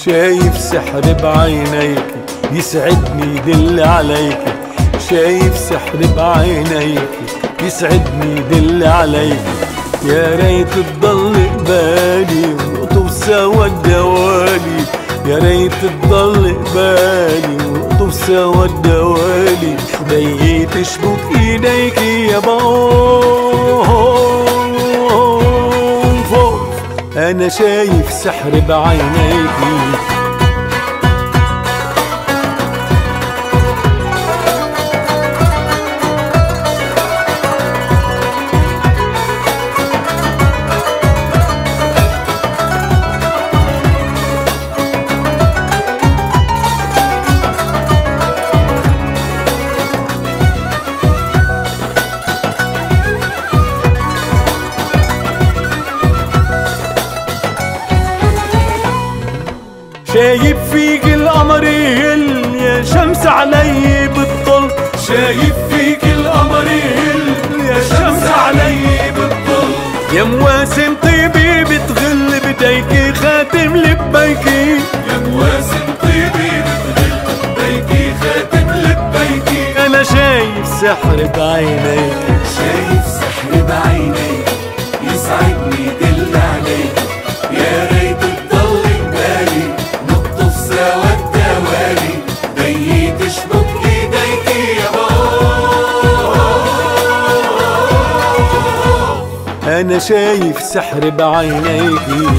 شايف سحر بعينيك يسعدني يدل عليك، شايف سحر بعينيك يسعدني يدل عليك. يا ريت تضل قبالي ونقطف سوا الدوالي، يا ريت تضل قبالي ونقطف سوا الدوالي. ايدي تشبك ايديك يا بون فوق، انا شايف سحر بعينيك. شايف فيك القمر يهل يا شمس علي بتطل، شايف فيك القمر يهل يا شمس علي بتطل. يا مواسم طيبي بتغل بديكي خاتم لبيكي، يا مواسم طيبي بتغل بديكي خاتم لبيكي. انا شايف سحر بعينيك، شايف سحر بعينيك يسعدني يدل عليك. يا ريت تضل قبالي نقطف سوا الدوالي، بيي تشبك ايديكي يا بابا. انا شايف سحر بعينيكي.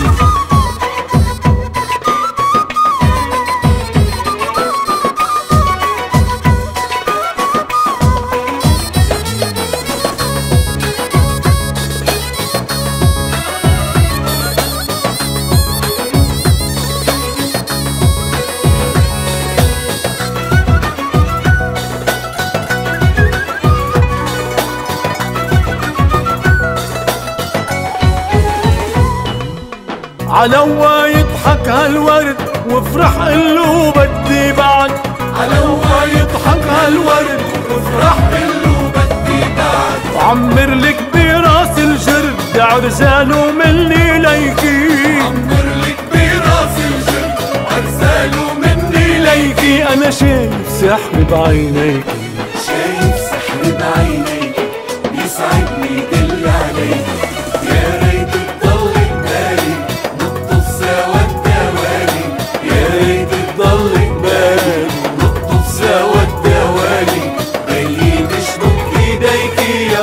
علوا يضحك هالورد وافرح قلو بدي بعد، علوا يضحك هالورد وافرح قلو بدي بعد. وعمر لك براس الجرد عرزاله مني ليكي، عمر لك براس الجرد عرزاله مني ليكي. انا شايف سحر بعينيك، شايف سحر بعينيك يسعدني يدل عليك. يا ريت تضل قبالي نقطف سوا الدوالي، يا ريت تضل قبالي نقطف سوا الدوالي. بيي تشبك ايديكي يا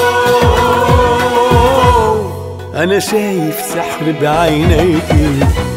بابا. انا شايف سحر بعينيك.